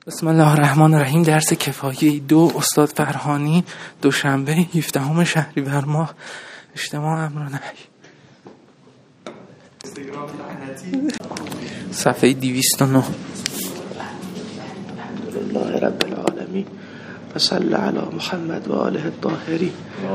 بسم الله الرحمن الرحیم. درس کفایه 2 استاد فرهانی، دوشنبه 17 شهریور ماه، اجتماع امر و نهی، صفحه 209. الحمدلله رب العالمین و صلی علی محمد و آله الطاهرین.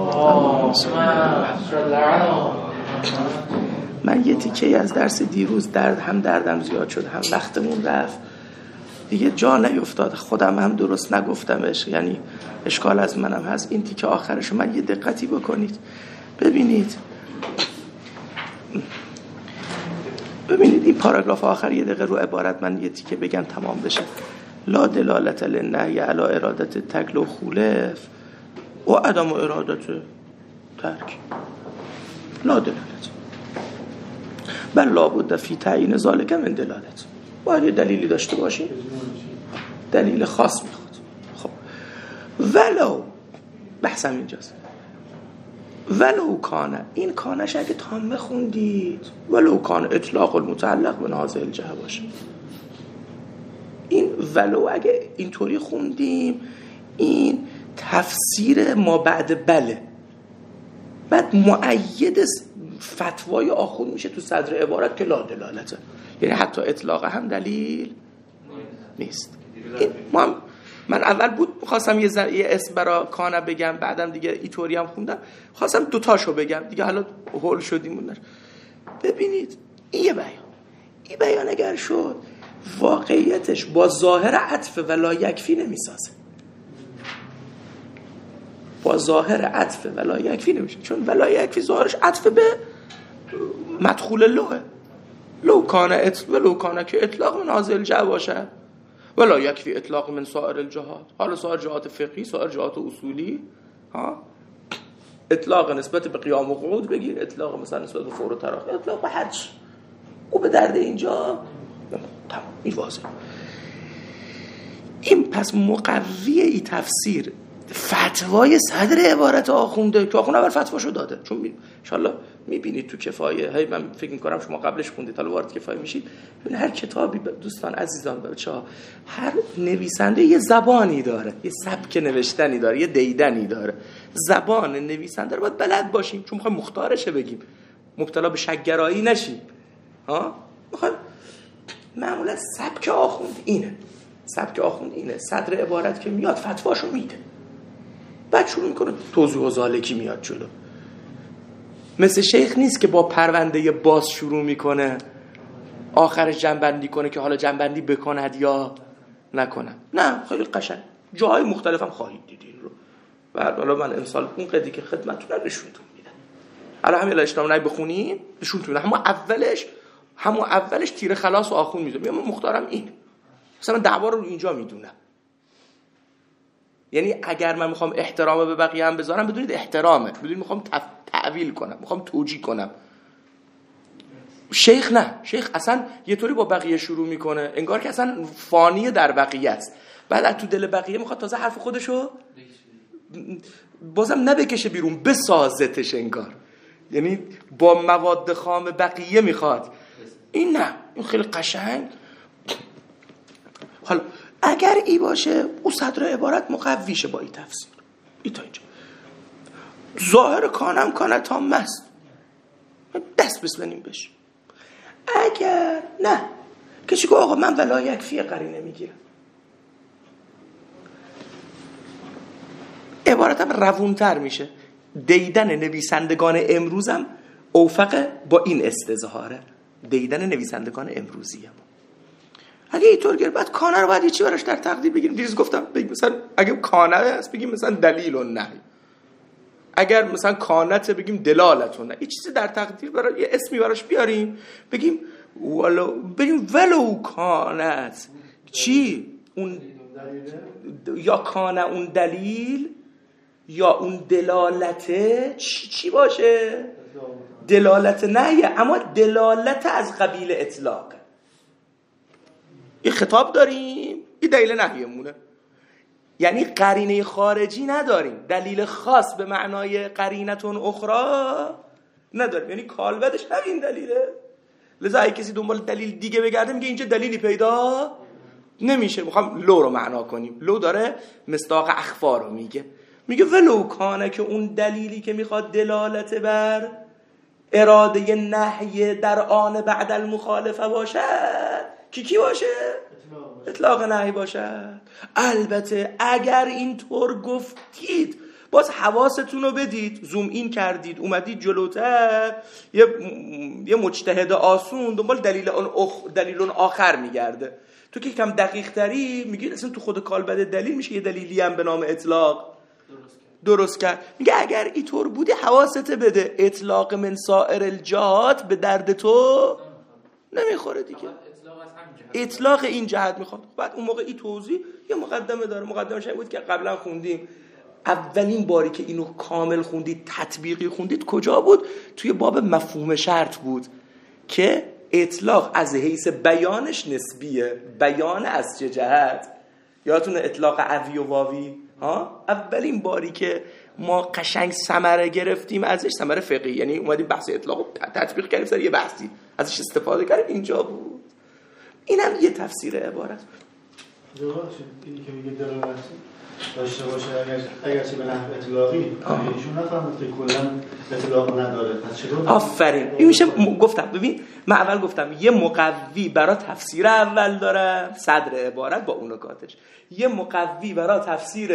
من یه تیکه از درس دیروز دردم زیاد شد، هم وقتمون رفت دیگه، جا نیفتاد، خودم هم درست نگفتمش، یعنی اشکال از منم هست. این تیکه آخرشو من یه دقتی بکنید ببینید این پاراگراف آخر یه دقیقه رو عبارت من یه تیکه بگم تمام بشه. لا دلالت للنهی علی ارادت تکل و خولف و عدم ارادت ترک. لا دلالت بل لابد فی تعیین ذالک من دلالت. باید یه دلیلی داشته باشیم، دلیل خاص میخواد. خب ولو، بحثم اینجاست، ولو کانه، این کانش اگه تامه خوندید، ولو کانه اطلاق المتعلق به هذه الجهه باشه. این ولو اگه اینطوری خوندیم، این تفسیر ما بعد بله، بعد مؤید فتوای آخوند میشه تو صدر عبارت که لا دلالته، یعنی حتی اطلاق هم دلیل نیست. من اول بود خواستم یه اسم برای کانه بگم، بعدم دیگه ایطوری هم خوندم، خواستم دوتاشو بگم دیگه، حالا هول شدیم. ببینید این بیان اگر شد، واقعیتش با ظاهر عطف ولا یکفی نمیسازه، با ظاهر عطف ولا یکفی نمیشه، چون ولا یکفی ظاهرش عطف به مدخول لوه. لو کانه که اطلاق من هذه الجهه باشه، ولا یکفی اطلاق من سایر الجهات. حالا سایر جهات فقهی، سایر جهات اصولی، اطلاق نسبت به قیام و قعود بگیر، اطلاق مثلا نسبت به فور و تراخی، اطلاق به حج، او به درد اینجا تمام. این واضحه. این پس مقوی ای تفسیر فتوای صدر عبارت آخونده که آخونده اول فتواشو داده، چون انشالله میبینید تو کفایه، هی من فکر میکنم شما قبلش خوندید، حالا وارد کفایه میشید، ببین هر کتابی دوستان عزیزان بچه‌ها، هر نویسنده یه زبانی داره، یه سبک نوشتنی داره، یه دیدنی داره. زبان نویسنده رو باید بلد باشیم، چون میخوایم مختارشه بگیم، مبتلا به شک‌گرایی نشیم. میخوایم معمولا سبک آخوند اینه، صدر عبارت که میاد فتواشو میده، بعد شروع میکنه توضیح و ذالکی میاد جلو. مثل شیخ نیست که با پرونده باز شروع میکنه، آخرش جنبندی کنه که حالا جنبندی بکند یا نکنه. نه، خیلی قشنگ جاهای مختلفم خواهید دید این رو. بعد حالا من امسال اون قدی که خدمتتون نشونتون میدم، حالا همین اجتماع نهی بخونین نشونتون میدم، همون اولش تیر خلاص و آخون میذارم، من مختارم این، مثلا دعوا رو اینجا میدونم. یعنی اگر من میخوام احترام به بقیه هم بذارم، بدونید احترامه، بدونید میخوام تعویل کنم، میخوام توجیه کنم. شیخ نه، شیخ اصلا یه طوری با بقیه شروع میکنه انگار که اصلا فانی در بقیه است، بعد از تو دل بقیه میخواد تازه حرف خودشو بازم نبکشه بیرون، بسازتش انگار، یعنی با مواد خام بقیه میخواد. این نه، این خیلی قشنگ. حالا اگر ای باشه، او صدر عبارت مقویشه با این تفسیر، ای تا اینجا ظاهر کانم کانه تام است، دست بزنیم بشه. اگر نه، کسی که آقا من ولا یکفی قرینه میگیرم، عبارتم روونتر میشه. دیدن نویسندگان امروزم اوفق با این استظهاره، دیدن نویسندگان امروزی هم. اگه اینطور گرد، بعد کانه رو باید یه چی براش در تقدیر بگیریم. دیروز گفتم بگیم مثلا اگه کانه هست بگیم مثلا دلیل و نهی، اگر مثلا کانت بگیم دلالت و نهی، یه چیزی در تقدیر برای یه اسمی براش بیاریم، بگیم ولو کانت چی اون، یا کانه اون دلیل یا اون دلالته چی باشه، دلالت نهیه، اما دلالت از قبیل اطلاق. یه خطاب داریم، یه دلیل نهیمونه، یعنی قرینه خارجی نداریم، دلیل خاص به معنای قرینتون اخرى نداریم، یعنی کالبدش همین دلیله. لذا اگه کسی دنبال دلیل دیگه بگرده میگه اینجا دلیلی پیدا نمیشه. میخوام لو رو معنا کنیم. لو داره مصداق اخفا رو میگه ولو کانه، که اون دلیلی که میخواد دلالت بر اراده نهی در آن بعد المخالفه باشد، کی باشه؟ اطلاق نهی باشد. البته اگر اینطور گفتید باز حواستون رو بدید، زوم این کردید اومدید جلوتر، یه مجتهد آسون دنبال دلیل آخر میگرده. تو که کم دقیق تری میگید اصلا تو خود کالبد دلیل میشه یه دلیلی هم به نام اطلاق درست کرد. میگه اگر اینطور بودی حواست بده، اطلاق من سائر الجهات به درد تو نمیخوره دیگه. اطلاق این جهت میخواد. بعد اون موقع این توضیح یه مقدمه داره. مقدمش این بود که قبلا خوندیم، اولین باری که اینو کامل خوندید، تطبیقی خوندید کجا بود؟ توی باب مفهوم شرط بود که اطلاق از حیث بیانش نسبیه. بیان از چه جهت؟ یادتون اطلاق اوی و واوی؟ اولین باری که ما قشنگ ثمره گرفتیم ازش، ثمره فقهی، یعنی اومدیم بحث اطلاق تطبیق کردیم، سر یه بحثی ازش استفاده کردیم، اینجا بود. اینم یه تفسیر عبارت. اینی که میگه دلالت داشته باشه اگر چه به نحو اطلاقی، ایشون نفهمید که کلا اطلاق نداره، پس چطور؟ آفرین. این میشه گفتم، ببین من اول گفتم یه مقوی برای تفسیر اول دارم، صدر عبارت با اون نکاتش، یه مقوی برای تفسیر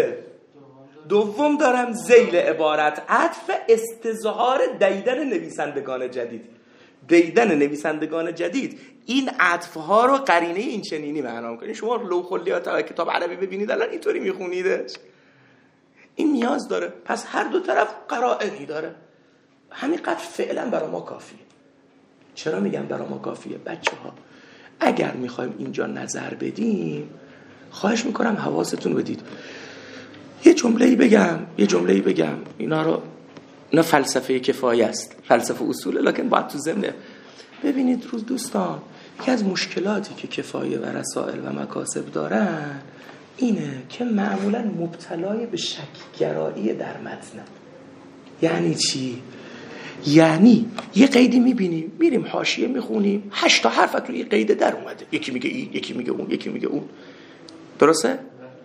دوم دارم، ذیل عبارت عطف استظهار دیدن نویسندگان جدید. دیدن نویسندگان جدید این عطفها رو قرینه این چنینی معنا می‌کنه. شما لوح کلیات کتاب عربی ببینید الان اینطوری میخونیدش، این نیاز داره. پس هر دو طرف قرائنی داره. همینقدر فعلا برای ما کافیه. چرا میگم برای ما کافیه؟ بچه‌ها اگر میخوایم اینجا نظر بدیم، خواهش میکنم حواستون بدید. یه جمله‌ای بگم اینا فلسفه کفایه است، فلسفه اصوله، لکن باید تو ضمن ببینید. روز دوستان یکی از مشکلاتی که کفایه و رسائل و مکاسب دارن اینه که معمولا مبتلای به شک‌گرایی در متن. یعنی چی؟ یعنی یه قیدی میبینیم، میریم حاشیه میخونیم، 8 تا حرف تو یه قید در اومده، یکی میگه این، یکی میگه اون، یکی میگه اون. درسته؟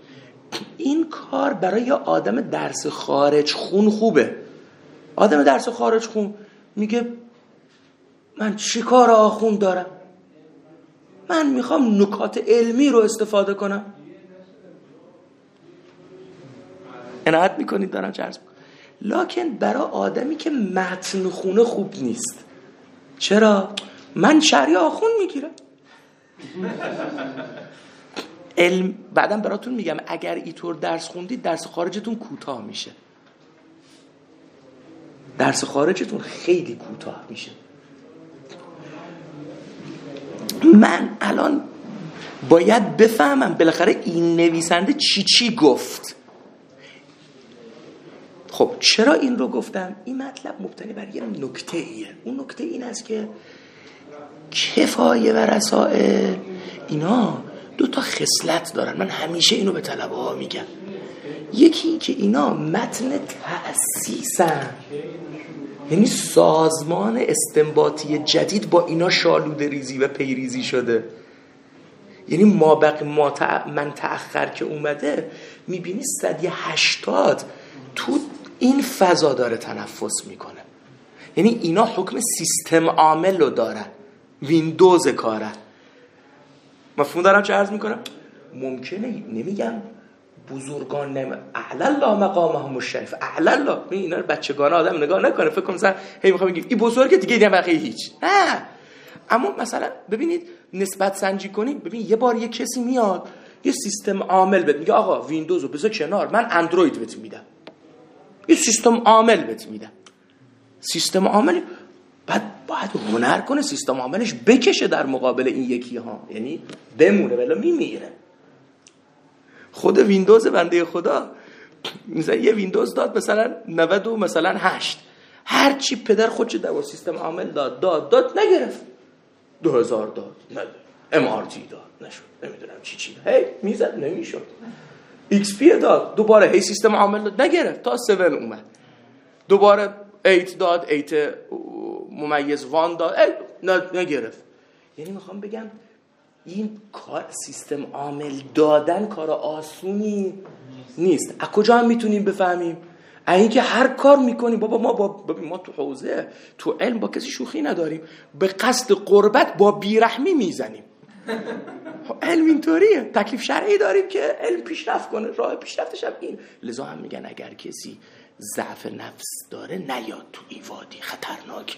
این کار برای آدم درس خارج خون خوبه. آدم درس خارج خون میگه من چی کار آخون دارم؟ من میخوام نکات علمی رو استفاده کنم. عنایت میکنید دارم چه عرض میکنم. لکن برای آدمی که متن خونه خوب نیست. چرا؟ من شرعی آخون میگیرم. علم بعدم براتون میگم اگر اینطور درس خوندید درس خارجتون کوتاه میشه. درس خارجتون خیلی کوتاه میشه. من الان باید بفهمم بالاخره این نویسنده چی گفت. خب چرا این رو گفتم؟ این مطلب مبتنی بر یه نکته ایه. اون نکته این است که کفایه و رسائل اینا 2 تا خصلت دارن. من همیشه اینو به طلبه ها میگم. یکی که اینا متن تأسیسن، یعنی سازمان استنباطی جدید با اینا شالوده ریزی و پیریزی شده. یعنی من تأخر که اومده میبینی 180 تو این فضا داره تنفس میکنه. یعنی اینا حکم سیستم عامل رو دارن، ویندوز کارن. مفهوم دارم چه عرض میکنم؟ ممکنه نمیگم بزرگان اعلی الله مقامهم الشریف، اعلی الله اینا رو بچگانه آدم نگاه نکنه فکر کنه مثلا هی میخوام بگم این بزرگه دیگه دیگه بقیه هیچ. نه، اما مثلا ببینید نسبت سنجی کنید. ببین یه بار یه کسی میاد یه سیستم عامل بهت میگه آقا ویندوز رو بذار کنار، من اندروید بهت میدم. یه سیستم عامل بهت میدم. سیستم عامل باید هنر کنه سیستم عاملش بکشه در مقابل این یکی ها، یعنی بمونه ولی میمیره. خود ویندوز بنده خدا مثلا یه ویندوز داد مثلا 90 و مثلا 8، هر چی پدر خودش داد سیستم عامل داد نگرفت. 2000 داد نداد، MRT داد نشد، نمیدونم چی هی میزد نمیشد. XP داد دوباره هی سیستم عامل داد نگرفت تا 7 اومد. دوباره 8 داد 8 ممیز 1 داد نگرفت. یعنی میخوام بگم این کار سیستم عامل دادن کار آسونی نیست. از کجا هم میتونیم بفهمیم؟ این که هر کار میکنیم بابا ما تو حوزه تو علم با کسی شوخی نداریم، به قصد قربت با بیرحمی میزنیم. علم اینطوریه، تکلیف شرعی داریم که علم پیشرفت کنه، راه پیشرفتش هم این. لذا هم میگن اگر کسی ضعف نفس داره نیاد تو این وادی خطرناک.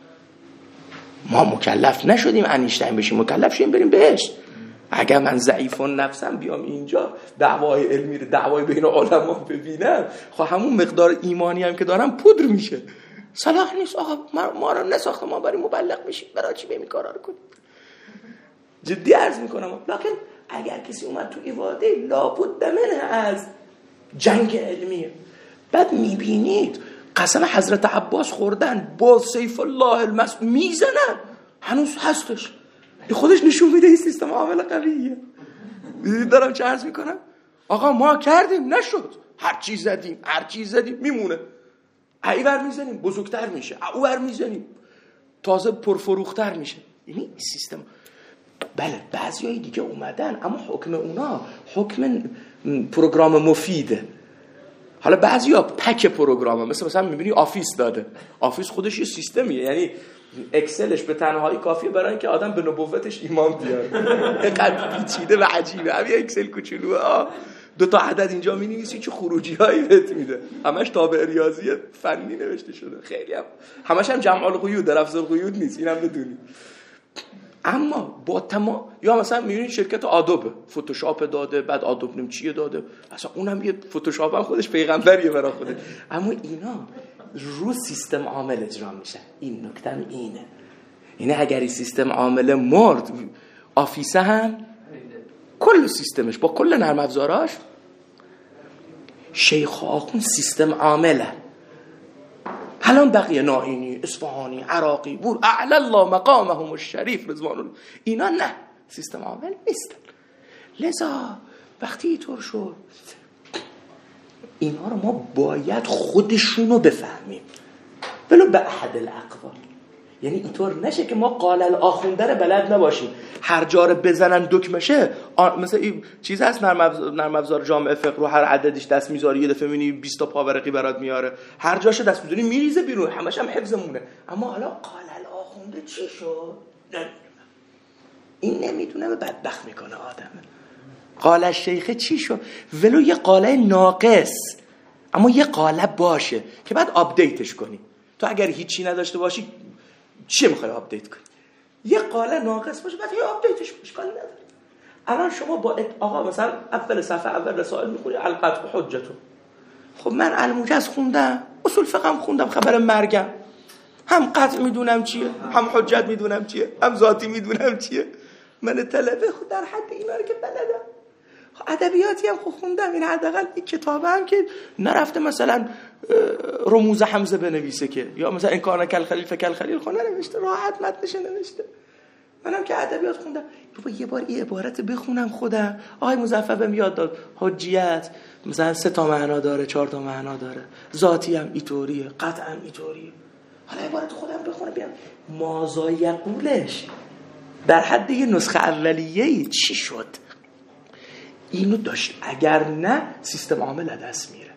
ما مکلف نشدیم انیشتین بشیم، مکلف شدیم بریم بهشت. اگر من ضعیف نفسم بیام اینجا دعوای علمی رو، دعوای بین علما ببینم، خب همون مقدار ایمانی هم که دارم پودر میشه. صلاح نیست آقا، ما رو نساخته ما بریم مبلغ بشیم، برای چی بریم کارا رو کنیم؟ جدی عرض میکنم. لکن اگر کسی اومد تو این وادی لابد منه از جنگ علمیه. بعد میبینید قسم حضرت عباس خوردن با سیف الله المسلول میزنن، هنوز هستش. این خودش نشون میده این سیستم عامل قویه. دیدید دارم چه عرض میکنم؟ آقا ما کردیم نشد، هر چی زدیم میمونه. ایور میزنیم بزرگتر میشه، اوور میزنیم تازه پرفروختر میشه. یعنی سیستم. بله بعضیای دیگه اومدن اما حکم اونا حکم پروگرام مفیده. حالا بعضیا پک پروگرامه، مثلا میبینی آفیس داده، آفیس خودش یه سیستمیه، یعنی اکسلش به تنهایی کافیه برای اینکه آدم به نبوتش ایمان بیاره. اینقدر پیچیده و عجیبه. همین اکسل کوچولوه، 2 تا عدد اینجا می‌نویسی چه خروجی‌هایی بهت میده، همش تابع ریاضی فنی نوشته شده، خیلی همش هم جمع القیود در لفظ القیود نیست، اینم بدونید. اما با تمام یا مثلا می‌بینید شرکت آدوب فتوشاپ داده، بعد آدوب نم چیه داده، اصلا اونم یه فتوشاپ هم خودش پیغمبریه برای خودش. اما اینا رو سیستم عامل اجرا میشن. این نکته اینه. یعنی اگر این سیستم عامل مرد، آفیسه هم کل سیستمش با کل نرم افزاراش، شیخ آخون سیستم عامله. الان بقیه نائینی، اصفهانی، عراقی، بور اعلی الله مقامهم الشریف رضوان الله، اینا نه سیستم عامل نیستن. لذا وقتی اینطور شد اینا رو ما باید خودشونو بفهمیم ولو به احد الاقوال. یعنی اینطور نشه که ما قال الاخونده رو بلد نباشیم، هر جا رو بزنن دکمشه. مثلا این چیز هست نرم افزار جامعه فقه رو هر عددش دست میذاری یه دفعه میبینی 20 تا پاورقی برات میاره، هر جاشو دست میذاری میریزه بیرون، همش هم حفظمونه. اما حالا قال الاخونده چی شد؟ این نمیدونه، بدبخت میکنه آدمه. قال الشیخ چی شد؟ ولو یه قاله ناقص اما یه قاله باشه که بعد آپدیتش کنی. تو اگر هیچی نداشته باشی چی میخوای آپدیت کنی؟ یه قاله ناقص باشه بعد یه آپدیتش اشکالی نداره. الان شما با آقا مثلا اول صفحه اول رسائل میخونی القطع حجتون. خب من الموجز خوندم، اصول فقه خوندم، خبر مرگم، هم قطع میدونم چیه، هم حجت میدونم چیه، هم ذاتی میدونم چیه. من طلبه خود در حد اینا رو که بلدم. ادبیاتی هم خوندم، این حداقل این کتابه هم که نرفته مثلا رموز حمزه بنویسه که، یا مثلا این کار کل خلیل فکل خلیل خونه نوشته، راحت متنش نوشته. منم که ادبیات خوندم، یه بار این عبارت بخونم خودم، آقای مظفر بهم یاد داد حجیت مثلا 3 تا معنا داره، 4 تا معنا داره، ذاتی هم اینطوریه، قطع هم اینطوریه. حالا عبارت خودم بخونم بیام مازا یقولش در حد یه نسخه اولیه‌ای چی شد؟ اینو داشت، اگر نه سیستم عامل دست میره.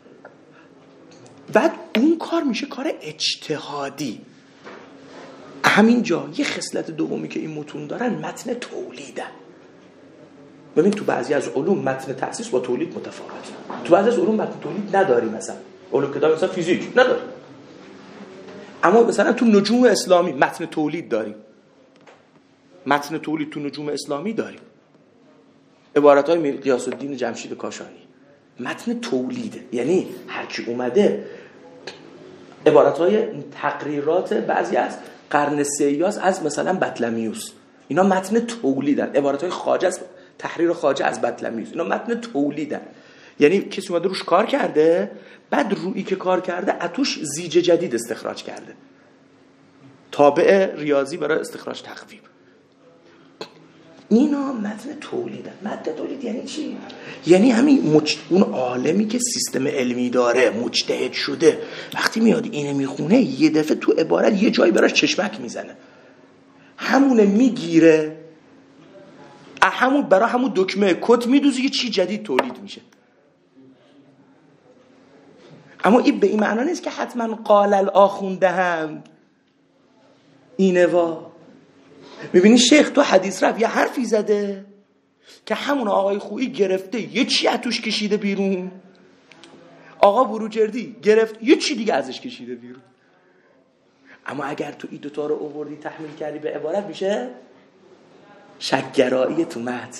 بعد اون کار میشه کار اجتهادی. همینجا یه خصلت دومی که این متون دارن متن تولیدن. ببین تو بعضی از علوم متن تأسیس با تولید متفاوته. تو بعضی از علوم متن تولید نداری، مثلا علوم کتاب مثلا فیزیک نداری، اما مثلا تو نجوم اسلامی متن تولید داریم. متن تولید تو نجوم اسلامی داریم. عبارت‌های غیاث الدین جمشید کاشانی متن تولیده، یعنی هر کی اومده عبارت‌های تقریرات بعضی از قرن سیاس از مثلا بطلمیوس، اینا متن تولیدن. عبارت‌های خواجه از تحریر خواجه از بطلمیوس، اینا متن تولیدن. یعنی کسی اومده روش کار کرده، بعد رویی که کار کرده اتوش زیج جدید استخراج کرده، تابع ریاضی برای استخراج تخویب. اینا متن تولیدن. متن تولید یعنی چی؟ یعنی همین اون عالمی که سیستم علمی داره، مجتهد شده، وقتی میاد اینو میخونه یه دفعه تو عبارت یه جایی براش چشمک میزنه، همونه میگیره، برای همون دکمه کد میدوزی که چی جدید تولید میشه. اما این به این معنا نیست که حتما قال الاخونده هم اینه وا. میبینی شیخ تو حدیث رفت یه حرفی زده که همون آقای خویی گرفته یه چی از توش کشیده بیرون، آقا بروجردی گرفت یه چی دیگه ازش کشیده بیرون. اما اگر تو این دوتا رو آوردی تحمیل کردی به عبارت میشه شک‌گرایی تو متن.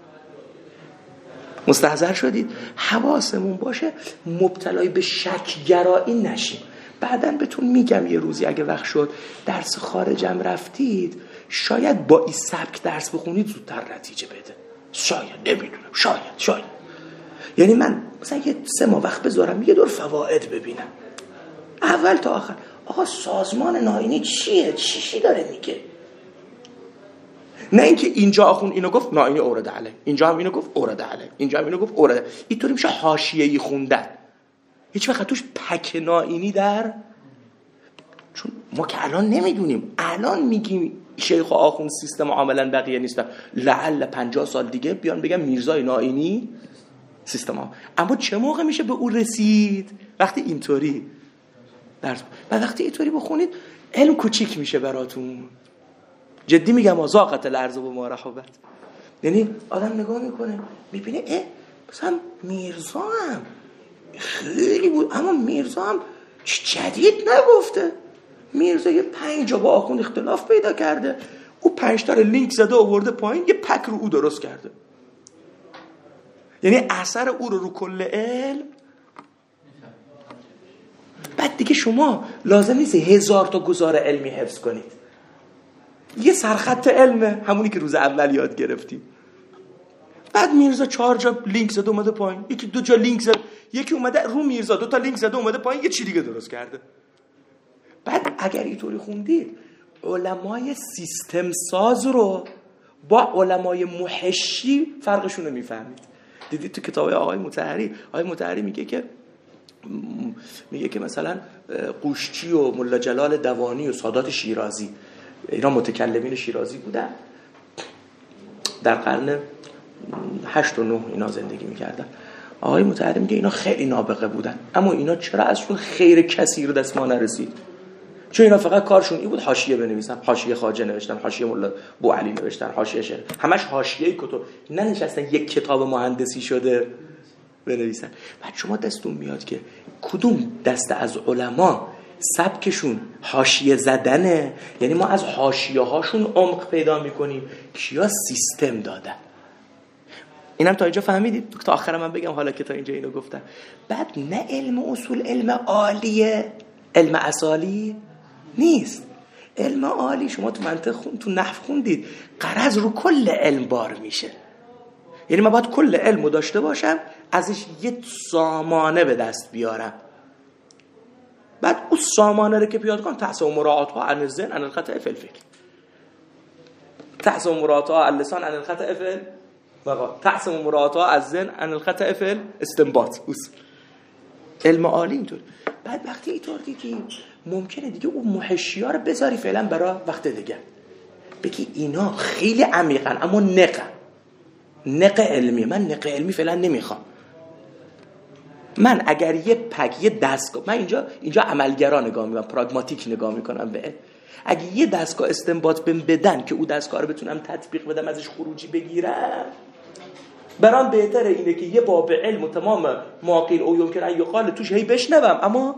مستحضر شدید؟ حواسمون باشه مبتلای به شک‌گرایی نشیم. بعداً بهتون میگم یه روزی اگه وقت شد درس خارجم رفتید شاید با این سبک درس بخونید زودتر نتیجه بده. شاید، نمیدونم، شاید. یعنی من مثلا یه 3 ماه وقت بذارم یه دور فواید ببینم اول تا آخر. آقا سازمان ناینی چیه؟ چی داره میگه؟ نه اینکه اینجا آخون اینو گفت ناینی اورده علیه، اینجا هم اینو گفت اورده علیه، اینجا هم اینو گفت اورده. اینطوری میشه حاشیه‌ای خوندن. هیچ وقت توش پک ناینی در، چون ما که الان نمیدونیم، الان میگیم شیخ و آخوند سیستم عاملا بقیه نیستن، لعل 50 سال دیگه بیان بگم میرزای ناینی سیستم ها. اما چه موقع میشه به اون رسید؟ وقتی اینطوری درس و وقتی اینطوری بخونید علم کوچیک میشه براتون. جدی میگم ازاقت الارض و ما رحبت. یعنی آدم نگاه میکنه میبینه مثلا میرزا هم خیلی بود اما میرزا هم جدید نگفته. میرزا یه 5 جا با آخوند اختلاف پیدا کرده، او 5 تا لینک زده آورده پایین، یه پک رو او درست کرده. یعنی اثر او رو کل علم. بعد دیگه شما لازم نیست 1000 تا گزاره علمی حفظ کنید، یه سرخط علمه همونی که روز اول یاد گرفتیم. بعد میرزا 4 جا لینک زده اومده پایین، یکی 2 جا لینک زده، یکی اومده رو میرزا 2 تا لینک زده اومده پایین، یه چی دیگه درست کرده. بعد اگر اینطوری خوندید علمای سیستم ساز رو با علمای محشی فرقشون رو میفهمید. دیدید تو کتاب آقای مطهری میگه که مثلا قوشچی و ملا جلال دوانی و سادات شیرازی، اینا متکلمین شیرازی بودن، در قرن 8 و 9 اینا زندگی میکردن. آقای مطهری میگه اینا خیلی نابغه بودن، اما اینا چرا ازشون خیر کثیر دست ما نرسید؟ چون اینا فقط کارشون این بود حاشیه بنویسن، حاشیه خواجه نوشتن، حاشیه ملا بوعلی نوشتن، حاشیه شعر، همش حاشیه کتب، ننشستن یک کتاب مهندسی شده بنویسن. بعد شما دستون میاد که کدوم دست از علما سبکشون حاشیه زدنه، یعنی ما از حاشیه هاشون عمق پیدا میکنیم، کیا سیستم دادن. اینم تا اینجا فهمیدید؟ تا آخر من بگم حالا که تا اینجا اینو گفتم. بعد نه علم اصول علم عالیه، علم اصالی نیست. علم عالی شما تو منطق تو نحو خوندید، غرض رو کل علم بار میشه. یعنی من باید کل علمو داشته باشم، ازش یه سامانه به دست بیارم، بعد اون سامانه رو که پیاده کنم تحصیل مراعاتها عن الذهن عن الخطأ فی الفعل، تحصیل مراعاتها عن اللسان عن الخطأ فی المقال، تحصیل مراعاتها از ذهن عن الخطأ فی الاستنباط. علم عالی اینطور. بعد وقتی اینطور دیدی ممکنه دیگه اون محشی‌ها رو بذاری فعلا برای وقت دیگه، بگی اینا خیلی عمیقن اما نق علمی، من نق علمی فعلا نمیخوام. من اگر یه دستگاه، من اینجا عملگرا نگاه میکنم، پراگماتیک نگاه میکنم به، اگه یه دستگاه استنباط بدن که اون دستگاه رو بتونم تطبیق بدم ازش خروجی بگیرم، برام بهتره اینه که یه باب علم و تمام معقول او یمکن ان یقال توش هی بشنوم اما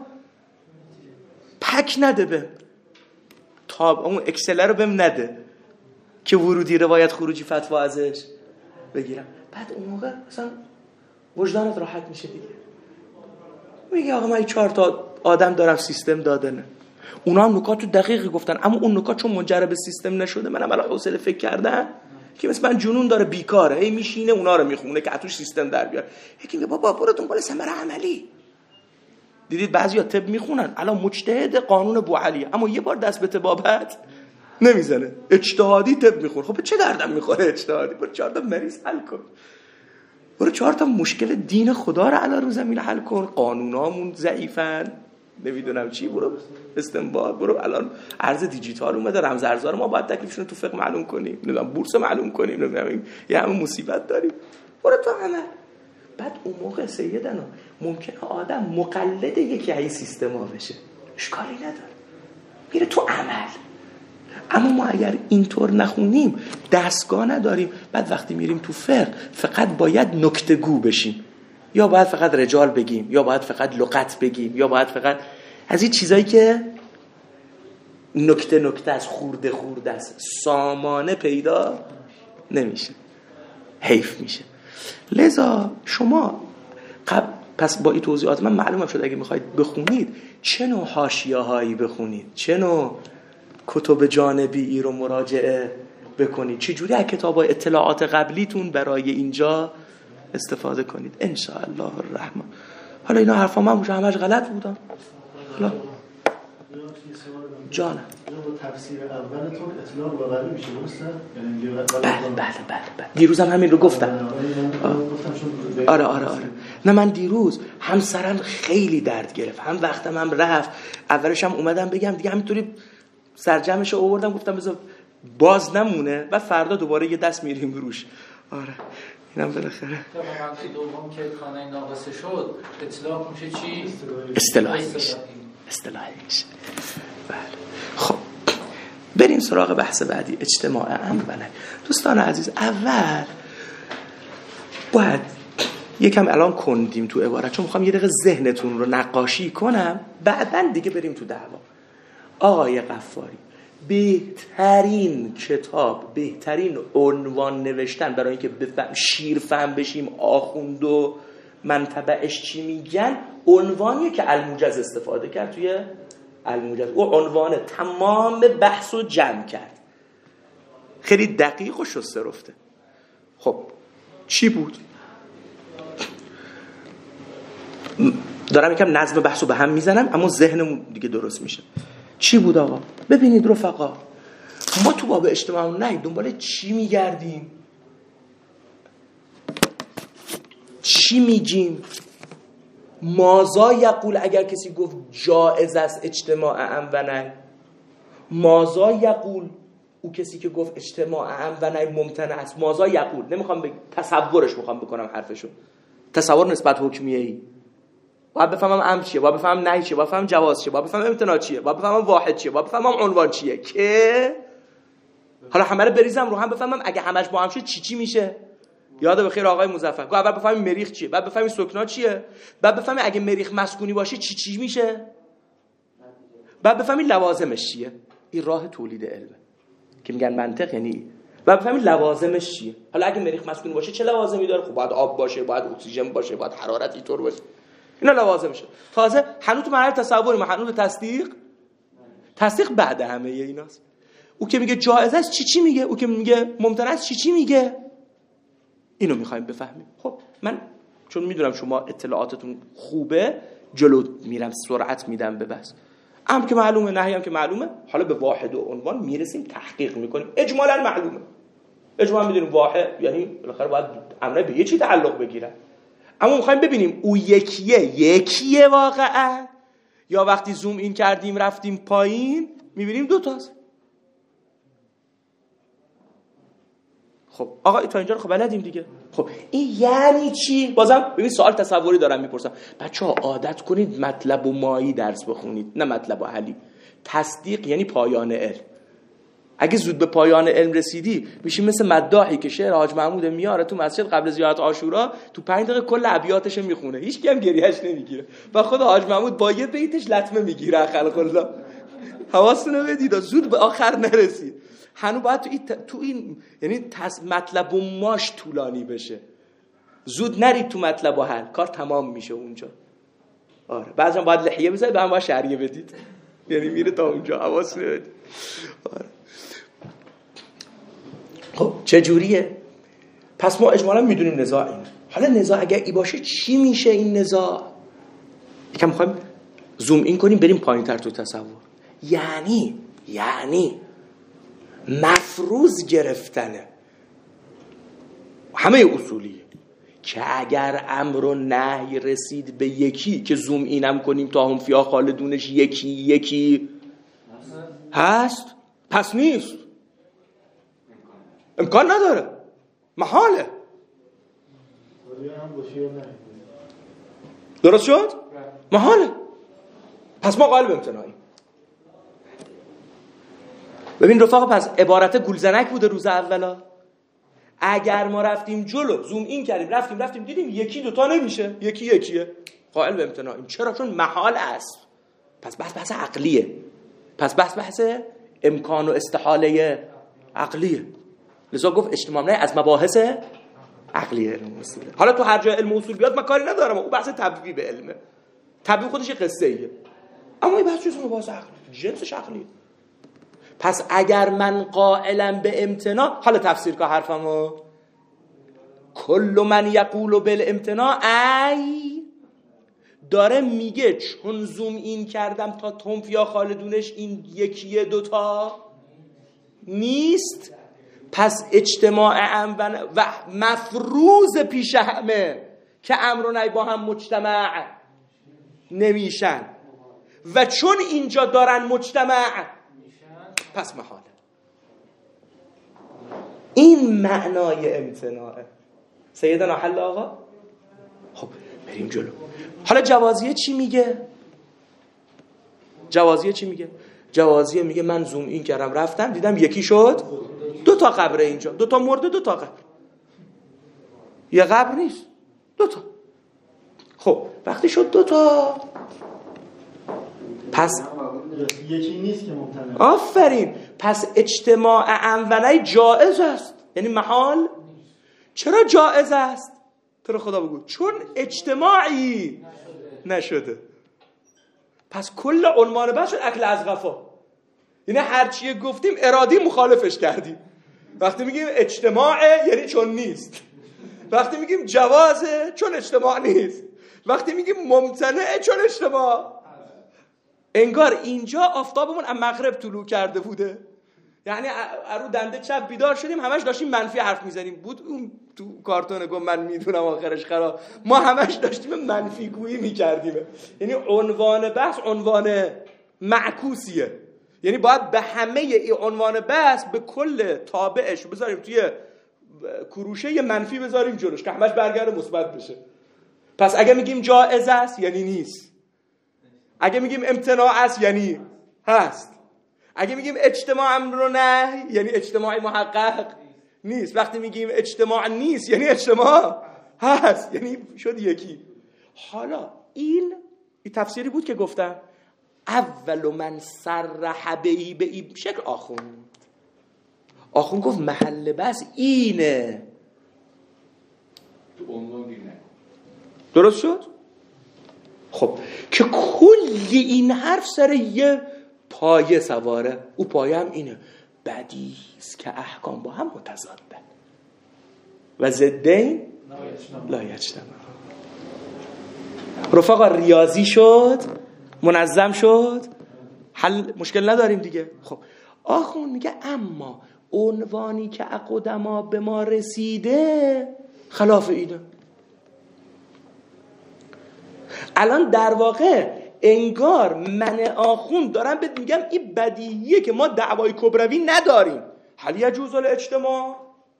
پک نده به تاب، اون اکسل رو بهم نده که ورودی روایت خروجی فتوا ازش بگیرم. بعد اون موقع مثلا وجدانت راحت میشه دیگه، میگه آقا من 4 تا آدم دارم سیستم دادنه، اونا هم نکات دقیقی گفتن، اما اون نکات چون منجر به سیستم نشده، منم الان حوصله فکر کردن که مثلا من جنون داره بیکاره، هی میشینه اونا رو میخونه که اتوش سیستم در بیاره. یکی میگه بابا برو دنبال ثمره عملی. دیدید بعضیا طب میخونن الان مجتهد قانون بوعلی، اما یه بار دست به طبابت نمیزنه، اجتهادی طب میخونه. خب چه دردم میخوره اجتهادی؟ برو 4 تا مریض حل کن، برو 4 تا مشکل دین خدا رو علی رو زمین حل کن. قانونامون ضعیفن، نمیدونم چی، برو استنباط، برو الان ارز دیجیتال اومده، رمز ارزها رو ما باید تکلیفشون تو فقه معلوم کنیم، نمیدونم بورس معلوم کنیم، نمیدونم یه همه مصیبت داریم، برو تو عمل. بعد اون موقع سیدنا ممکنه آدم مقلد یکی از این سیستما بشه، اشکالی نداره، میره تو عمل. اما ما اگر اینطور نخونیم دستگاه نداریم، بعد وقتی میریم تو فقه فقط باید نکته گو بشیم، یا باید فقط رجال بگیم، یا باید فقط لغت بگیم، یا باید فقط از این چیزایی که نکته از خورده است، سامانه پیدا نمیشه، حیف میشه. لذا شما پس با این توضیحات من معلومم شد اگه میخواید بخونید چه نوع حاشیه‌هایی بخونید، چه نوع کتب جانبی رو مراجعه بکنید، چه جوری از کتاب‌های اطلاعات قبلیتون برای اینجا استفاده کنید ان شاء الله الرحمن. حالا اینا حرفا من همش غلط بودم. حالا جانم تفسیر اولتون اطلاق لاغری میشه درسته؟ بله. دیروزم همین رو گفتم. آره. نه من دیروز هم سرم خیلی درد گرفت، هم وقتم هم رفت. اولش هم اومدم بگم دیگه همینطوری سرجمش رو آوردم، گفتم بذار باز نمونه و فردا دوباره یه دست میریم روش. آره اینم بالاخره وقتی دوم که خانه ناقصه شد اطلاق میشه چی؟ اصطلاحی میشه. بله. خب بریم سراغ بحث بعدی، اجتماع امر و نهی. دوستان عزیز، اول باید یکم الان کندیم تو عبارت، چون میخوام یه دقیقه ذهنتون رو نقاشی کنم، بعدن دیگه بریم تو دعوا. آقای غفاری بهترین کتاب، بهترین عنوان نوشتن برای اینکه شیر فهم بشیم آخوند و منطبعش چی میگن، عنوانیه که الموجز استفاده کرد. توی الموجز او عنوان تمام بحث رو جمع کرد، خیلی دقیق و شسته رفته. خب چی بود؟ دارم یکم نظم بحث رو به هم میزنم اما ذهنمون دیگه درست میشه. چی بود آقا؟ ببینید رفقا، ما تو باب اجتماع و نهی دنبال چی میگردیم؟ چی میگیم؟ مازا یقول، اگر کسی گفت جائز است اجتماع امر و نهی، مازا یقول او کسی که گفت اجتماع امر و نهی ممتنع است، مازا یقول. نمیخوام تصورش میخوام بکنم حرفشو، تصور نسبت حکمیه ای. باید بفهمم امر چیه، باید بفهمم نهی چیه، باید بفهمم جواز چیه، باید بفهمم امتناع چیه، باید بفهمم واحد چیه، باید بفهمم عنوان چیه، که حالا همه رو بریزم رو هم بفهمم اگه همش با هم شه چی میشه. یاد بخیر آقای مظفر گفت اول بفهمیم مریخ چیه، بعد بفهمیم سکنا چیه، بعد بفهمیم اگه مریخ مسکونی باشه چی میشه، بعد بفهمیم لوازمش چیه. این راه تولید علمه که میگن منطق، یعنی بعد بفهمیم لوازمش چیه. حالا اگه مریخ مسکونی باشه چه لوازمی داره؟ خب باید آب باشه، باید اکسیژن باشه، باید حرارت اینطور باشه. اینا لوازمشه. تازه هنوز تو مرحله تصور، ما هنوز تصدیق بعد همه ایناست. او که میگه جایز است چی میگه، او که میگه ممتنع است چی میگه. اینو میخوایم بفهمیم. خب من چون میدونم شما اطلاعاتتون خوبه جلو میرم، سرعت میدم به بس. امر که معلومه، نهی هم که معلومه، حالا به واحد و عنوان میرسیم، تحقیق میکنیم. اجمالا معلومه، اجمالا میدونیم واحد یعنی بالاخره باید امر به یه چی تعلق بگیره. اما میخوایم ببینیم او یکیه واقعا، یا وقتی زوم این کردیم رفتیم پایین میبینیم دوتاست. خب آقا تا اینجا رو خب بلدیم دیگه. خب این یعنی چی؟ بازم ببین سوال تصوری دارم میپرسم. بچه‌ها عادت کنید مطلب و مایی درس بخونید، نه مطلب و حلی. تصدیق یعنی پایان علم. اگه زود به پایان علم رسیدی میشی مثل مداحی که شعر حاج محمود میاره تو مسجد قبل زیارت عاشورا، تو 5 دقیقه کل ابیاتش میخونه، هیچ کی هم گریهش نمیگیره و خود حاج محمود با یه بیتش لطمه میگیره. خلق الله حواستون رو بدید، زود به آخر نرسید. هنوز باید تو این یعنی مطلب و ماش طولانی بشه، زود نرید تو مطلب و حل، کار تمام میشه اونجا. آره بعضی باید لحیه بزنید، بعضی باید شعریه بدید، یعنی میره تا اونجا. حواستون رو بدید. آره. خب چه جوریه؟ پس ما اجمالا میدونیم نزاع اینه. حالا نزاع اگر ای باشه چی میشه این نزاع؟ یکم میخوایم زوم این کنیم بریم پایین‌تر تو تصور. یعنی مفروض گرفتنه، همه اصولیه که اگر امر و نهی رسید به یکی که زوم اینم کنیم تا هم فیا خالدونش یکی هست، پس نیست، امکان نداره، محاله. درست شد؟ محاله. پس ما قائل به امتناعیم. ببین رفاقا، پس عبارت گولزنک بوده روز اولا. اگر ما رفتیم جلو، زوم این کردیم، رفتیم دیدیم یکی دوتا نمیشه، یکیه، قائل به امتناعیم. چرا؟ چون محال است. پس بحث عقلیه. پس بحث امکان و استحاله عقلیه. لذا گفت اجتماع نه از مباحث عقلیه علم اصوله. حالا تو هر جای علم اصول بیاد من کاری ندارم، اون بحث طبیعی به علمه. طبیعی خودش یه قصه ایه، اما این بحث جز مباحث عقلی، جنسش عقلیه. پس اگر من قائلم به امتناع، حالا تفسیر که حرفمو، کل من یقول بالامتناع ای داره میگه چون زوم این کردم تا تنفیا خالدونش این یکیه دوتا نیست، پس اجتماع و مفروض پیش همه که امر و نهی با هم مجتمع نمیشن و چون اینجا دارن مجتمع پس محاله. این معنای امتناعه. سیدنا حل آقا. خب بریم جلو. حالا جوازیه چی میگه؟ جوازیه میگه من زوم این کردم رفتم دیدم یکی شد 2 تا قبر اینجا، 2 تا مرده 2 تا قبر، یه قبر نیست 2 تا. خب وقتی شد 2 تا پس یکی نیست که ممتنع. آفرین. پس اجتماع انونی جائز است، یعنی محال. چرا جائز است؟ تو رو خدا بگو. چون اجتماعی نشده. پس کل عنوان بحث شد اکل از قفا، یعنی هر چیه گفتیم ارادی مخالفش کردیم. وقتی میگیم اجتماعه یعنی چون نیست، وقتی میگیم جوازه چون اجتماع نیست، وقتی میگیم ممتنعه چون اجتماع. انگار اینجا آفتابمون از مغرب طلوع کرده بوده، یعنی رو دنده چپ بیدار شدیم همش داشتیم منفی حرف میزنیم. بود اون تو کارتون گفت من میدونم آخرش خراب، ما همش داشتیم منفی گویی میکردیم. یعنی عنوان بحث عنوان معکوسیه، یعنی باید به همه این عنوان بحث به کل تابعش بذاریم توی کروشه منفی بذاریم جلوش که همش برگرده مثبت بشه. پس اگه میگیم جائز است یعنی نیست، اگه میگیم امتناع است یعنی هست، اگه میگیم اجتماع امر و نهی یعنی اجتماعی محقق نیست، وقتی میگیم اجتماع نیست یعنی اجتماع هست، یعنی شد یکی. حالا این تفسیری بود که گفتم اول من صرح به این شکل آخوند گفت محل بس اینه. درست شد؟ خب که کلی این حرف سر یه پایه سواره، او پایه هم اینه بدیست که احکام با هم متضادن و ضدین لا یجتمع. رفقا ریاضی شد، منظم شد، حل مشکل نداریم دیگه. خب آخون میگه اما عنوانی که قدما به ما رسیده خلاف اینه. الان در واقع انگار من آخون دارم بهت میگم این بدیهیه که ما دعوای کبروی نداریم. هل یجوز الاجتماع؟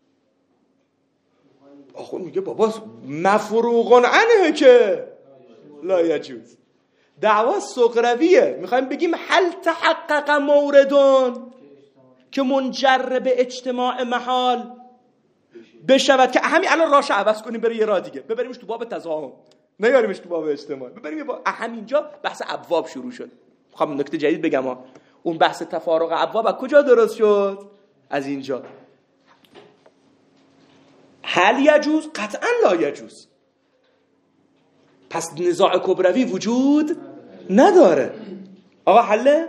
آخون میگه بابا مفروغ عنه که لا یجوز. دعوا سقرویه، میخوایم بگیم هل تحقق موردون که منجر به اجتماع محال بشود که همین الان راش عوض کنیم بره یه راه دیگه ببریمش تو باب تضامن، نیاریمش تو باب اجتماع، ببریم همینجا بحث ابواب شروع شد. میخوام نکته جدید بگم اون بحث تفارق ابواب از کجا درست شد؟ از اینجا. هل یجوز؟ قطعا لا یجوز. پس نزاع کبروی وجود نداره. آقا حله؟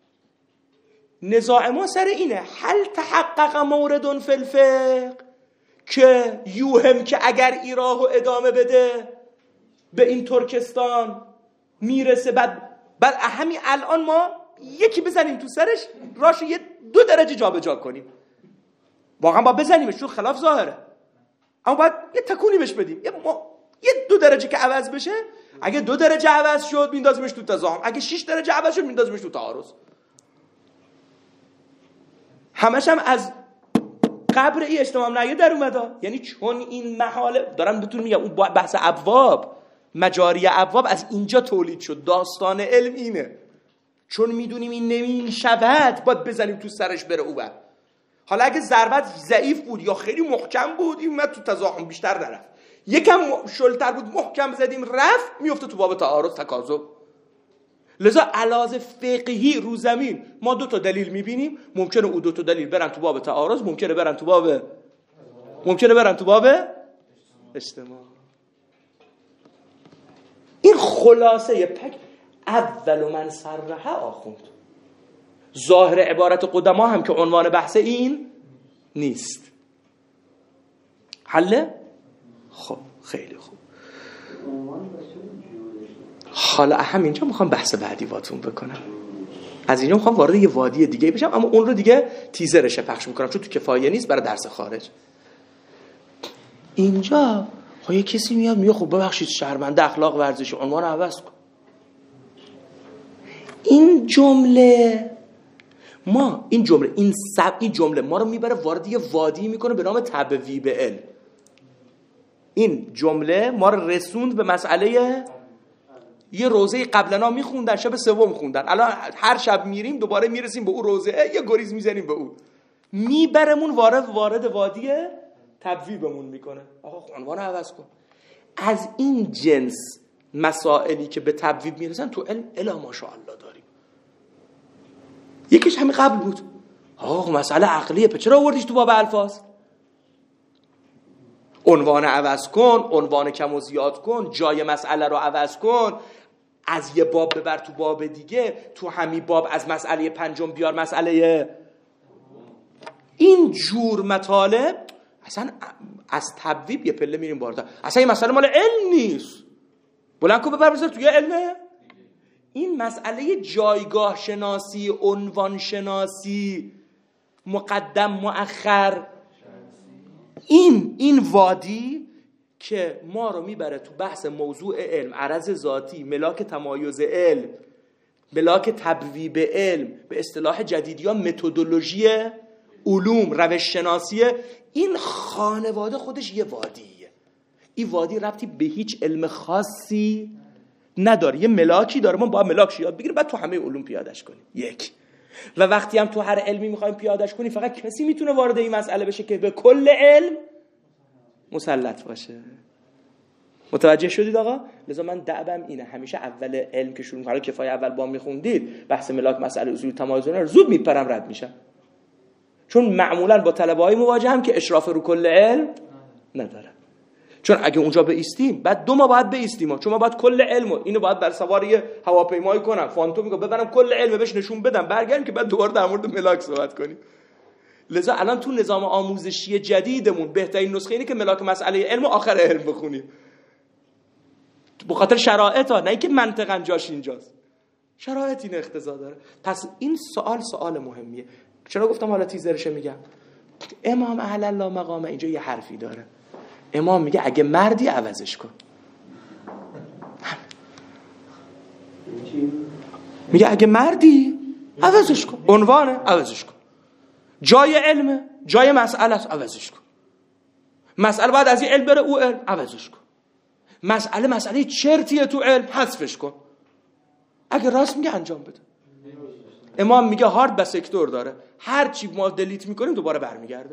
نزاع ما سر اینه هل تحقق موردون فی الفقه که یوهم که اگر ایراه و ادامه بده به این ترکستان میرسه، بعد همین الان ما یکی بزنیم تو سرش راش یه 2 درجه جا به جا کنیم. واقعا با بزنیمش چون خلاف ظاهره. اما باید یه تکونی بهش بدیم، یه 2 درجه که عوض بشه، اگه 2 درجه عوض شد میندازیمش تو تضاهم، اگه 6 درجه عوض شد میندازیمش تو تعارض. همش هم از قبر این اجتماع نگه در اومده. یعنی چون این محاله دارم بهتون میگم، اون بحث ابواب، مجاری ابواب از اینجا تولید شد. داستان علم اینه، چون میدونیم این نمیشود باید بزنیم تو سرش بره اوبر. حالا اگه ضربت ضعیف بود یا خیلی محکم بود این اومد تو تضاهم، بیشتر نرفت. یکم شلتر بود محکم زدیم رفت، میفته تو باب تعارض تکاذب. لذا علاوه فقهی رو زمین ما 2 تا دلیل میبینیم، ممکنه او 2 تا دلیل برن تو باب تعارض، ممکنه برن تو باب اجتماع. این خلاصه پک اول من صرح آخوند. ظاهر عبارت قدما هم که عنوان بحث این نیست. حله؟ خب خیلی خوب. حالا همینجا میخوام بحث بعدی باتون بکنم. از اینجا میخوام وارد یه وادی دیگه بشم، اما اون رو دیگه تیزرش پخش میکنم چون تو کفایه نیست برای درس خارج. اینجا یه کسی میاد میگه خب ببخشید شرمنده اخلاق ورزشی، عنوان عوض کن. این جمله ما رو میبره وارد یه وادی میکنه به نام تبویب علم. این جمله ما رو رسوند به مسئله یه روزه قبلنا میخوندن، شب سوم خوندن، الان هر شب میریم دوباره میرسیم به اون روزه، یه گریز میزنیم به اون، میبرمون وارد وادی تبویبمون میکنه. آقا عنوان عوض کن. از این جنس مسائلی که به تبویب میرسن تو علم الا ماشاءالله داریم. یکیش همین قبل بود. آقا مسئله عقلیه، چرا آوردیش تو باب الفاظ؟ عنوان عوض کن، عنوان کم و زیاد کن، جای مسئله رو عوض کن، از یه باب ببر تو باب دیگه، تو همین باب از مسئله 5 بیار مسئله. این جور مطالب اصلا از تبویب یه پله میریم بالاتر. اصلا این مسئله مال علم نیست، بلند کن ببر بذار توی علمه. این مسئله جایگاه شناسی، عنوان شناسی، مقدم مؤخر، این وادی که ما رو میبره تو بحث موضوع علم، عرض ذاتی، ملاک تمایز علم، ملاک تبویب علم، به اصطلاح جدیدی ها متدولوژی علوم، روش شناسیه. این خانواده خودش یه وادیه. این وادی ربطی به هیچ علم خاصی نداره، یه ملاکی داره. ما باید ملاکش یاد بگیریم بعد تو همه علوم پیادش کنیم. یک، و وقتی هم تو هر علمی میخوایم پیادش کنیم فقط کسی میتونه وارد این مسئله بشه که به کل علم مسلط باشه. متوجه شدید آقا؟ لذا من دعبم اینه، همیشه اول علم که شروع می‌کنم، کفایه اول با میخوندید بحث ملاک، مسئله اصول تمایز رو زود میپرم رد میشم، چون معمولا با طلبه‌های مواجهم که اشراف رو کل علم ندارن. چون اگه اونجا بایستیم بعد 2 ماه باید بایستیم، چون ما باید کل علمو اینو باید بر سواری هواپیمایی کنم، فانتومی رو ببرم کل علم بهش نشون بدم، برگردیم که بعد دوباره در مورد ملاک صحبت کنیم. لذا الان تو نظام آموزشی جدیدمون بهترین نسخه اینه که ملاک مسئله علم آخر علم بخونیم، به خاطر شرایط ها، نه اینکه منطقاً جاش اینجاست، شرایط این اقتضا داره. پس این سوال مهمیه. چرا گفتم حالا تیزرش میگم؟ امام اهل الله مقامه اینجا یه حرفی داره. امام میگه اگه مردی عوضش کن. میگه اگه مردی عوضش کن، عنوانه عوضش کن، جای علمه، جای مسئله است عوضش کن، مسئله باید از این علم بره او علم عوضش کن، مسئله چرتیه تو علم حذفش کن. اگه راست میگه انجام بده. امام میگه هارد به سکتور داره، هر چی ما دلیت میکنیم دوباره برمیگرده.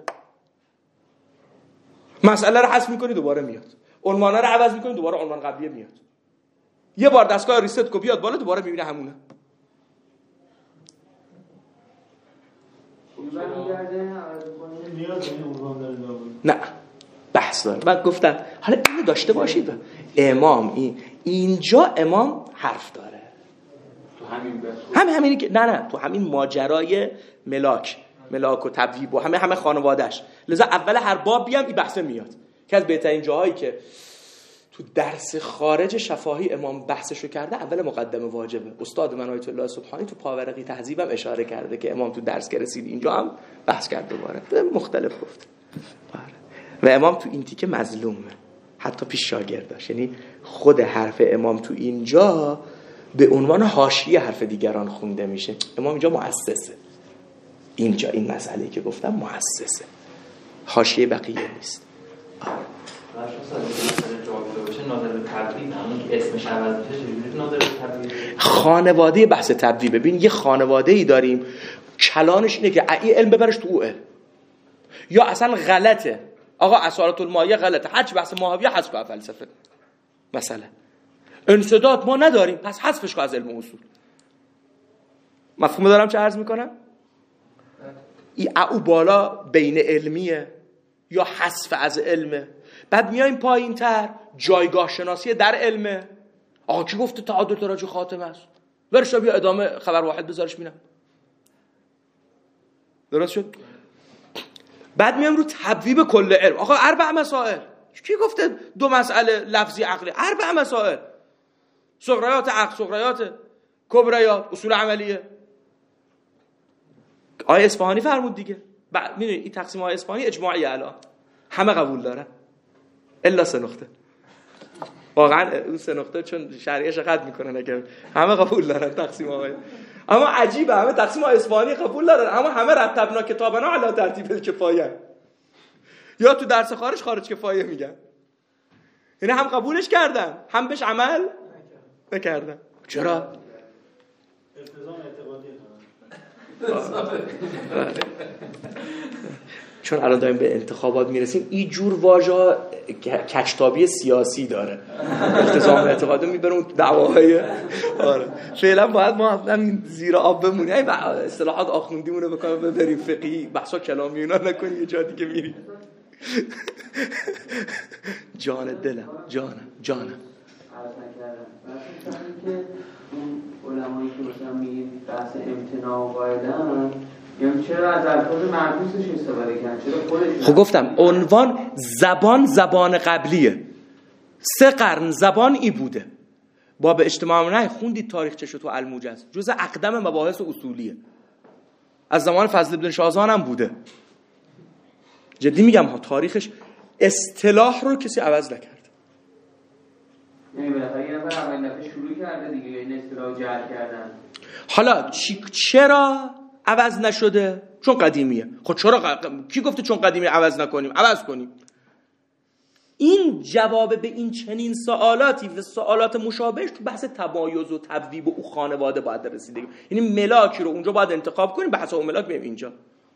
مسئله رو حذف میکنی دوباره میاد، عنوانه رو عوض میکنی دوباره عنوان قبلیه میاد، یه بار دستگاه ریست کو بیاد بالا دوباره میبینه همونه. نه بحث داره. بعد گفتن حالا اینو داشته باشید، امام اینجا امام حرف داره همینی که نه تو همین ماجرای ملاک و تبویب و همه خانواده‌اش. لذا اول هر بابی هم این بحث میاد که از بهترین جاهایی که تو درس خارج شفاهی امام بحثشو کرده اول مقدمه واجبه. استاد من آیت الله سبحانی تو پاورقی تهذیبم اشاره کرده که امام تو درس که رسید اینجا هم بحث کرد دوباره مختلف گفت. و امام تو این تیکه مظلومه، حتی پیش شاگرداش. یعنی خود حرف امام تو اینجا به عنوان حاشیه حرف دیگران خونده میشه. امام اینجا مؤسسه، اینجا این مسئله که گفتم مؤسسه، حاشیه بقیه نیست. خانواده بحث تبدیل. ببین یه خانواده ای داریم کلانش اینه که این علم ببرش تو او علم، یا اصلا غلطه آقا اصالت المایه غلطه، هرچی بحث ماهویه حذف کن فلسفه مثلا. انسداد ما نداریم پس حذفش کن از علم اصول. مفهوم دارم چه عرض میکنم؟ این او بالا بین علمیه یا حذف از علمه، بعد میایم پایین تر جایگاه شناسی در علمه. آقا کی گفته تعادل تراجع خاتمه است؟ برش بیا ادامه خبر واحد بذارش میرم. درست شد؟ بعد میام رو تبویب کل علم. آقا اربع مسائل، کی گفته دو مسئله لفظی عقلی؟ اربع مسائل، صغریات عقل، صغریات کبریات، اصول عملیه. آیه اصفهانی فرمود دیگه. بعد میدونید این تقسیم آیه اصفهانی اجماعی الان همه قبول دارن الا 3 نقطه. واقعا اون 3 نقطه چون شریعه قد میکنن اگر همه قبول دارن تقسیم آیه. اما عجیبه همه تقسیم آیه اصفهانی قبول دارن اما همه رتبنا کتابنا علی ترتیب کفایه، یا تو درس خارج کفایه میگن. یعنی هم قبولش کردن هم بهش عمل نکردن. چرا؟ التزام اعتقادی چون الان داریم به انتخابات میرسیم این جور واژه کجتابی سیاسی داره. التزام اعتقادی میبرون دعواهای. آره فعلا باید ما همین زیر آب بمونیم، این اصطلاحات آخوندیمون رو بکنیم ببریم فقهی بحثا کلامی اینا نکنیم، یه جا دیگه میریم. جان دلم جانم عرض نکردم که اون علمایی که مثلا میگید بحث امتناع و قاعده‌ان، یعنی چرا از الفاظ معکوسش استفاده کردن؟ چرا خودش خب گفتم عنوان زبان قبلیه، 3 قرن زبان ای بوده. باب اجتماع نه خوندید تاریخچه‌شو تو الموجز، جزء اقدم مباحث اصولیه، از زمان فضل بن شازان هم بوده. جدی میگم ها، تاریخش اصطلاح رو کسی عوض نکرد. یعنی بالاخره یه نفر اولین دفعه شروع کرده دیگه، این اصطلاح جعل کردن. حالا چرا عوض نشده؟ چون قدیمیه. خب چرا کی گفته چون قدیمی عوض نکنیم؟ عوض کنیم. این جواب به این چنین سوالاتی و سوالات مشابهش تو بحث تمایز و تبویب و او خانواده باید رسیدگی. یعنی ملاکی رو اونجا باید انتخاب کنیم، بحث اون ملاک بریم اینجا.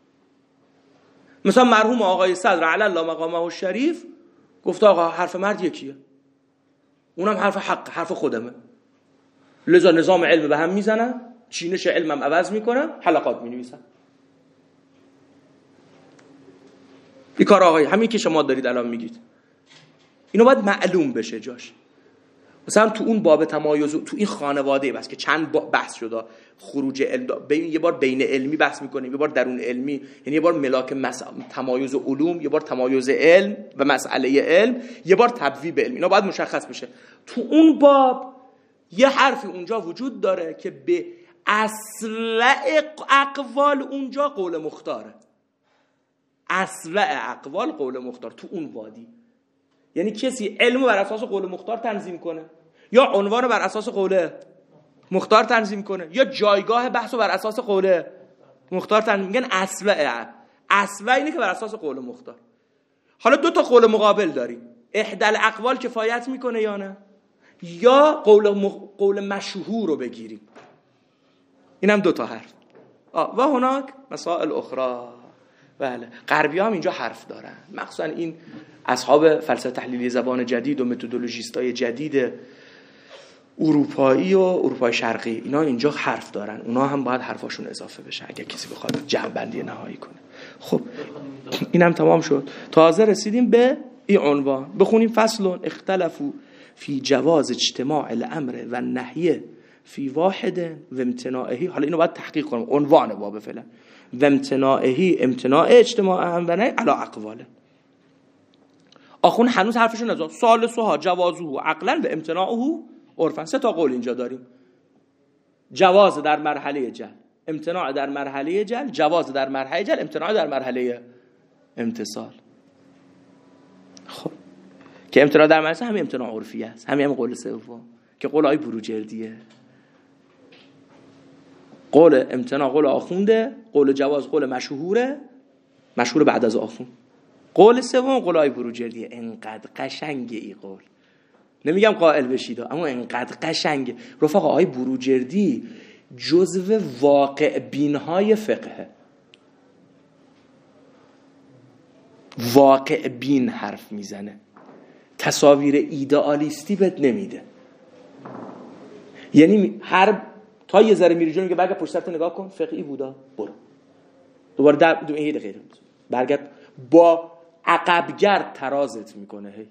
مثلا مرحوم آقای صدر علی الله مقامه الشریف گفت آقا حرف مرد یکیه، اونم حرف حق، حرف خودمه، لذا نظام علم به هم میزنن، چینش علمم عوض میکنن، حلقات مینویسن. این کار آقای همین که شما دارید الان میگید، اینو باید معلوم بشه جاش. مثلا تو اون باب تمایز تو این خانواده بس که چند بحث شده، خروج علم یه بار بین علمی بحث میکنیم، یه بار درون علمی، یعنی یه بار ملاک تمایز علوم، یه بار تمایز علم و مسئله علم، یه بار تبویب علم. اینا باید مشخص بشه. تو اون باب یه حرفی اونجا وجود داره که به اصل اقوال اونجا قول مختاره. اصل اقوال قول مختار تو اون وادی، یعنی کسی علمو بر اساس قول مختار تنظیم کنه، یا عنوانو بر اساس قول مختار تنظیم کنه، یا جایگاه بحثو بر اساس قول مختار تنظیم. میگن اصل اینه که بر اساس قول مختار. حالا 2 تا قول مقابل داریم، احدال اقوال کفایت میکنه یا نه، یا قول مشهور رو بگیریم. اینم 2 تا حرف. و هناک مسائل اخرى. بله غربی هم اینجا حرف دارن، مخصوصا این اصحاب فلسفه تحلیلی زبان جدید و متدولوژیستای جدید اروپایی و اروپای شرقی، اینا اینجا حرف دارن. اونا هم باید حرفاشون اضافه بشه اگه کسی بخواد جمع‌بندی نهایی کنه. خب اینم تمام شد. تازه رسیدیم به این عنوان. بخونیم فصل اختلفوا فی جواز اجتماع الامر و النهی فی واحد و امتناعه. حالا اینو باید تحقیق کنیم، عنوان باب فعلا. و امتناعه، امتناع اجتماع هم و نهی علی اقواله. آخون هنوز حرفشون نزد. ثالثها جوازه عقلا و امتناعه عرفا. 3 تا قول اینجا داریم. جواز در مرحله جل، امتناع در مرحله جل، جواز در مرحله جل، امتناع در مرحله امتصال. خب که امتناع در مجلس همین امتناع عرفی است، همین قول سوم که قول آقای بروجردیه. قول امتناع قول آخونده، قول جواز قول مشهور بعد از آخوند. قول سوم قول آقای بروجردیه. انقدر قشنگه این قول، نمیگم قائل بشید اما انقدر قشنگه. رفقا آقای بروجردی جزو واقع بینهای فقه، واقع بین حرف میزنه، تصاویر ایدئالیستی بهت نمیده. یعنی هر تا یه ذره میری جون میگه برگرد پشت سرت نگاه کن، فقهی بودا، برو دوباره در یه دقیقه برگرد، با عقبگرد ترازت میکنه. هی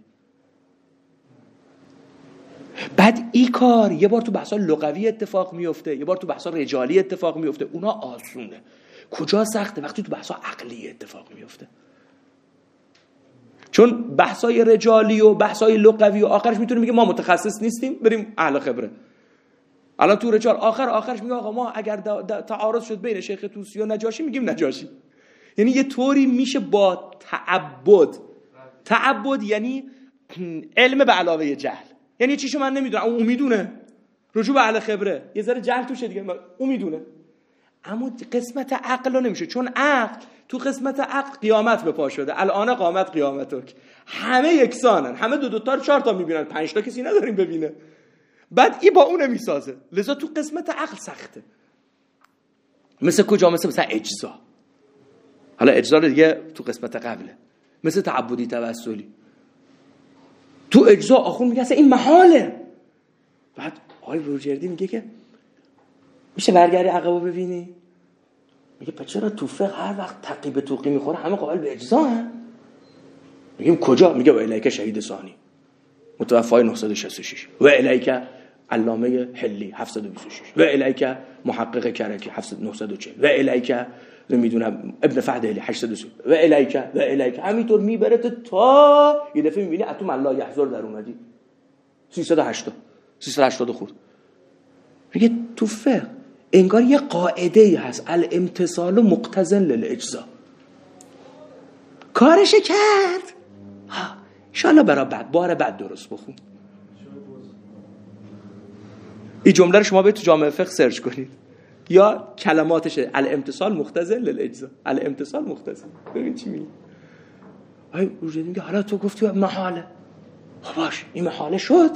بعد این کار یه بار تو بحثا لغوی اتفاق میفته، یه بار تو بحثا رجالی اتفاق میفته، اونا آسونه. کجا سخته؟ وقتی تو بحثا عقلی اتفاق میفته. چون بحثای رجالی و بحثای لغوی و آخرش میتونه میگه ما متخصص نیستیم، بریم اهل خبره. الان تو رجال آخرش میگه آقا ما اگر تعارض شد بین شیخ طوسی و نجاشی میگیم نجاشی. یعنی یه طوری میشه با تعبد یعنی علم به علاوه جهل. یعنی چیشو من نمیدونم اون میدونه، رجوع به اهل خبره، یه ذره جهل توشه دیگه، اون میدونه. اما قسمت عقل رو نمیشه، چون عقل تو قسمت عقل قیامت به پا شده. الان قامت قیامتک، همه یکسانن، همه دو تا رو 4 تا میبینن، 5 تا کسی نداریم ببینه. بعد این با اونه میسازه، لذا تو قسمت عقل سخته. مثل کجا؟ مثل اجزا. حالا اجزا دیگه تو قسمت قبله، مثل تعبدی توسلی. تو اجزا آخون میگه اصلا این محاله. بعد آقای بروجردی میگه که میشه برگردی عقبو ببینی؟ میگه پس چرا تو فقه هر وقت تقی به توقی میخوره همه قائل به اجزا هم؟ میگیم کجا؟ میگه و الیک شهید ثانی متوفای 966 و الیک علامه حلی 726 و الیک محقق کرکی 940 و الیک نمیدونم ابن فهد علی 830 و الیک همینطور میبره تا یه دفعه میبینی اتم الله یحضر در اومدی 380 خورد. میگه تو فقه انگار یه قاعده‌ای هست، الامتثال مقتضن للاجزا. کارش کرد، ان شاءالله برای بار بعد درست بخون. این جمله رو شما برید تو جامعه فقه سرچ کنید، یا کلماتشه الامتثال مقتضن للاجزا، الامتثال مقتضن. ببین چی میگه. آی روزی میگه حالا تو گفتی محاله، خب باش این محاله شد،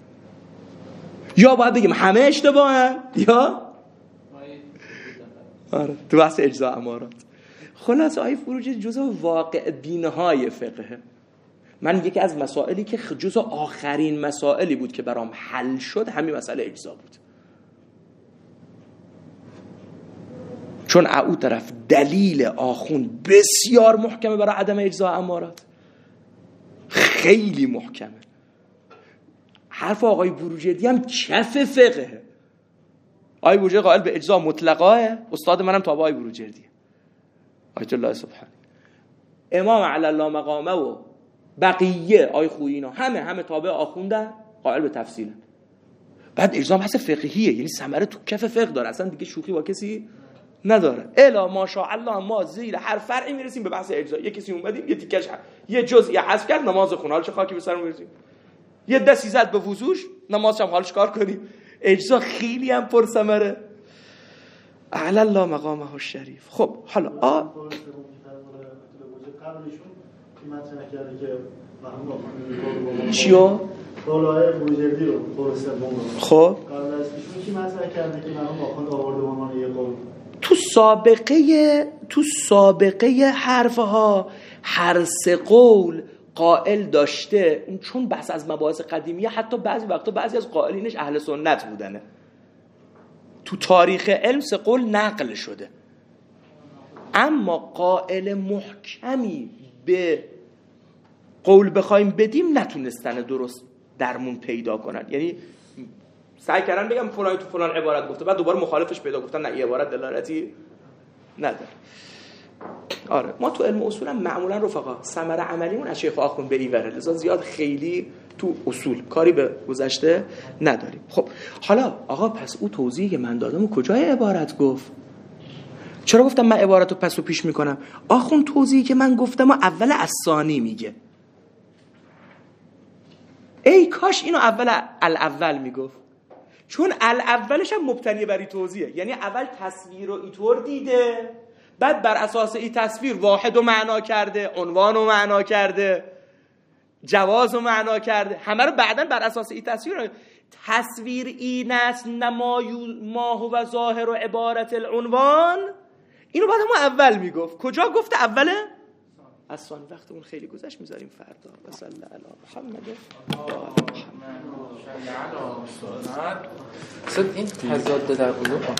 یا باید بگیم همه اشتباهن یا آره تو بحث اجزا امارات. خلاص آیه فروجی جزء واقع بینهای فقه. من یکی از مسائلی که جزء آخرین مسائلی بود که برام حل شد همین مسئله اجزا بود، چون او طرف دلیل آخوند بسیار محکمه برای عدم اجزا امارات، خیلی محکمه. حرف آقای بروجردی هم کف فقه. آقای بروجردی قائل به اجزا مطلقاه، استاد منم تابع آقای بروجردی آیت الله سبحانه. امام علی الله مقامه و بقیه آقای خویی اینا همه تابع آخوندن، قائل به تفصیل. بعد اجزا بحث فقهیه، یعنی ثمره تو کف فقه داره، اصلا دیگه شوخی با کسی نداره. الا ماشاءالله ما زیر هر فرعی میرسیم به بحث اجزا. یه کسی اومدیم یه تیکش یه جزئی حذف کرد نماز خون، حالا چه خاکی به سرمون میرسیم. یه دستی زد به وضوش، نمازش هم حالش کار کنیم. اجزا خیلی هم پر ثمره. اعلی الله مقامه الشریف. خب حالا قبلشون این مطرح کرده که محمود چیو؟ قولای بروجردی رو قول سوم رو خب قبل از ایشون کی مطرح کرده که محمود آخوند آورده به عنوان یه قول؟ تو سابقه حرفها هر سه قول قائل داشته، چون بحث از مباحث قدیمیه حتی بعضی وقتا بعضی از قائلینش اهل سنت بودنه. تو تاریخ علم سه قول نقل شده، اما قائل محکمی به قول بخوایم بدیم نتونستن درست درمون پیدا کنن. یعنی سعی کردن بگم فلان تو فلان عبارت گفته، بعد دوباره مخالفش پیدا گفتن نه این عبارت دلالتی نداره. آره ما تو علم اصول هم معمولا رفقا ثمره عملیمون از شیخ آخوند به ایوره، لذا زیاد خیلی تو اصول کاری به گذشته نداریم. خب حالا آقا پس او توضیحی که من دادم و کجای عبارت گفت؟ چرا گفتم من عبارت رو پس و پیش میکنم؟ آخوند توضیحی که من گفتم و اول از ثانی میگه، ای کاش اینو اول میگفت، چون اولش هم مبتنی بر توضیحه. یعنی اول تصویر رو اینطور دیده، بعد بر اساس این تصویر واحد رو معنا کرده، عنوان رو معنا کرده، جواز رو معنا کرده، همه رو بعداً بر اساس این تصویر این است ما هو ظاهر و عبارت العنوان. اینو بعد هم اول میگفت. کجا گفته اوله؟ اصلا وقت اون خیلی گذشت، میذاریم فردا. صلی الله علی محمد. این تضاد در علوم